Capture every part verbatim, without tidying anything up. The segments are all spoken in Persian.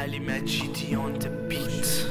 علی مجیدیان د بیت.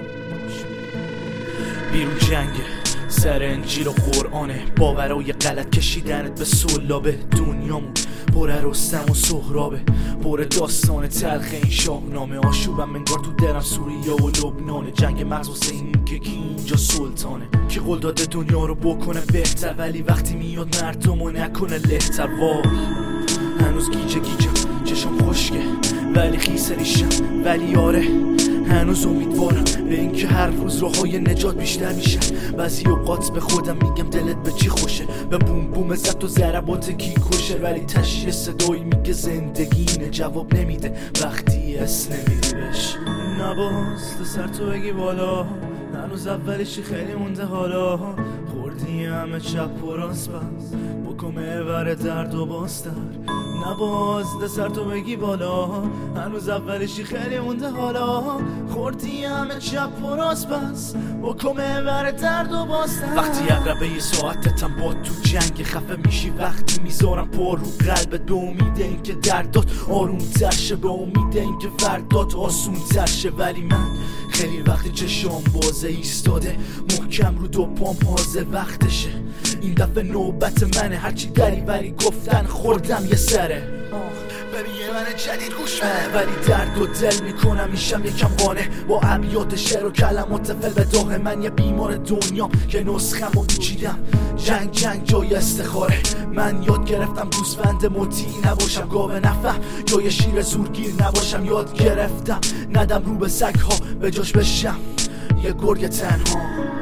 بیرون جنگه سر انجیل و قرآنه، باورای غلط کشیدنت به سلابه. دنیامون پر رستم و سهرابه، پر داستان تلخ این شاهنامه. آشوبم انگار تو درم سوریه و لبنانه، جنگ مغز واسه این که کی اینجا سلطانه. کی قول داده دنیا رو بکنه بهتر، ولی وقتی میاد مردمو نکنه لهتر. وای هنوز گیجه گیجم، چشم خشکه ولی خیسه ریشم، ولی آره هنوز امیدوارم به اینکه هر روز راههای نجات بیشتر میشن. بعضی اوقات به خودم میگم دلت به چی خوشه، به بوم بوم زد و ضربات کی کشه، ولی تشیه صدایی میگه زندگی اینه. جواب نمیده وقتی اس نمیدی بهش. نباز سر تو بگی بالا، هنوز اولشی خیلی مونده حالا. خوردی همه چپ و راست بس، بکمه ور درد و باستر. نباز سر تو بگی بالا، هنوز اولشی خیلی مونده حالا. خوردی همه چپ و راست بس، بکمه ور درد و باستر. وقتی اقربه یه ساعتتم با تو جنگ خفه میشی، وقتی میذارم پا رو قلبت به امید اینکه دردات آروم تر شه، به امید اینکه فردات آسون تر شه. ولی من خیلی وقتی چشام بازه ایستاده، محکم رو دو پام حاضر وقتشه. این دفعه نوبت منه، هرچی دری ولی گفتن خوردم یه سره. ببین یه من جدید گوش بده، ولی درد و دل میکنم میشم یکم قانه با ابیات شعر و کلمات فل به داغ. من یه بیمار دنیام که نسخم و پیچیدم، جنگ جنگ جای استخاره. من یاد گرفتم گوسفند مطیع نباشم، گاو نفهم یا یه شیر زورگیر نباشم. یاد گرفتم ندم رو به سگ ها، به جاش بشم یه گرگ تنها.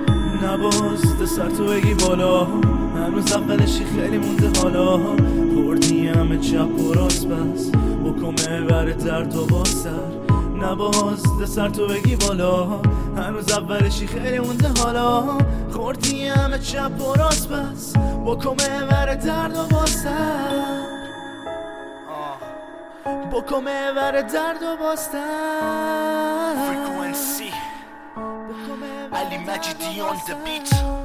نباز سر تو بگی بالا، هنوز اولشی خیلی مونده حالا. خوردی همه چپ و راست بس، بکمه ور درد و باستر. نباز سر تو بگی بالا، هنوز اولشی خیلی مونده حالا. خوردی همه چپ و راست بس، بکمه ور درد و باستر. بکمه ور درد و باستر. علی مجیدیان د بیت.